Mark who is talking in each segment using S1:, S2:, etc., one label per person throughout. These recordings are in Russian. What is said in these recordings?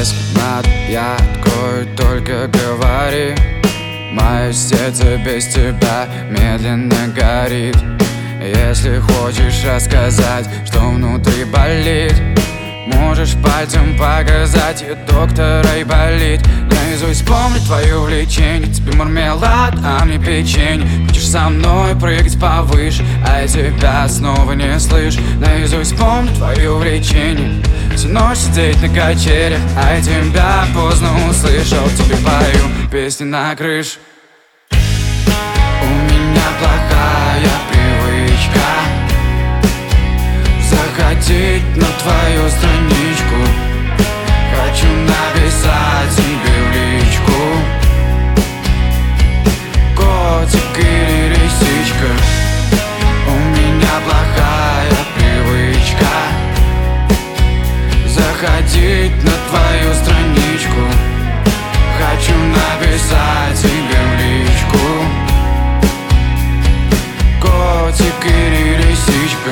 S1: Если надо, я открою, только говори. Мое сердце без тебя медленно горит. Если хочешь рассказать, что внутри болит, можешь пальцем показать, и доктора и болит. Наизусть помню твое влечение, тебе мармелад, а мне печенье. Хочешь со мной прыгать повыше, а я тебя снова не слышу. Наизусть помню твое влечение, всю ночь сидеть на качелях, а я тебя поздно услышал. Тебе пою песни на крыше. У меня плохая привычка заходить на твою страничку. Хочу написать тебе в личку: котик или лисичка. У меня плохая привычка заходить на твою страничку. Хочу написать тебе в личку: котик или лисичка.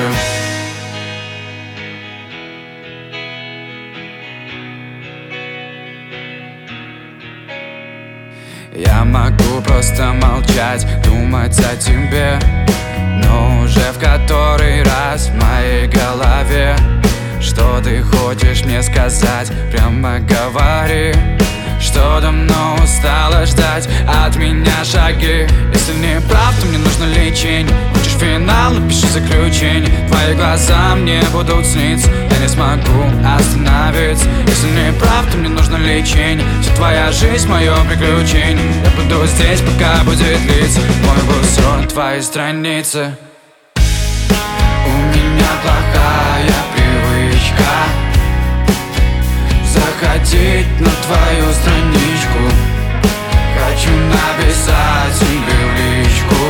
S1: Я могу просто молчать, думать о тебе, но уже в который раз в моей голове. Что ты хочешь мне сказать? Прямо говори. Что давно устала ждать от меня шаги. Если не прав, то мне нужно лечение. Хочешь финал, напиши заключение. Твои глаза мне будут сниться, я не смогу остановиться. Если не прав, то мне нужно лечение. Вся твоя жизнь, мое приключение. Я буду здесь, пока будет длиться мой курсор на твоей странице. У меня плохая привычка заходить на твою страничку. Хочу написать тебе в личку: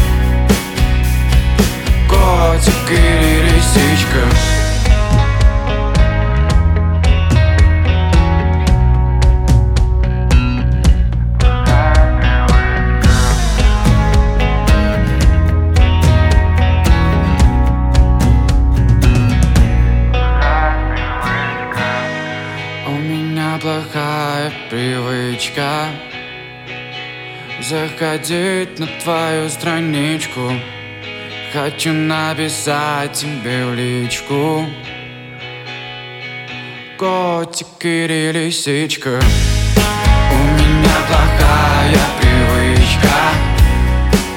S1: котик или лисичка. Плохая привычка заходить на твою страничку. Хочу написать тебе в личку: котик или лисичка. У меня плохая привычка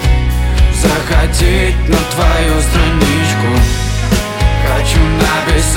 S1: заходить на твою страничку. Хочу написать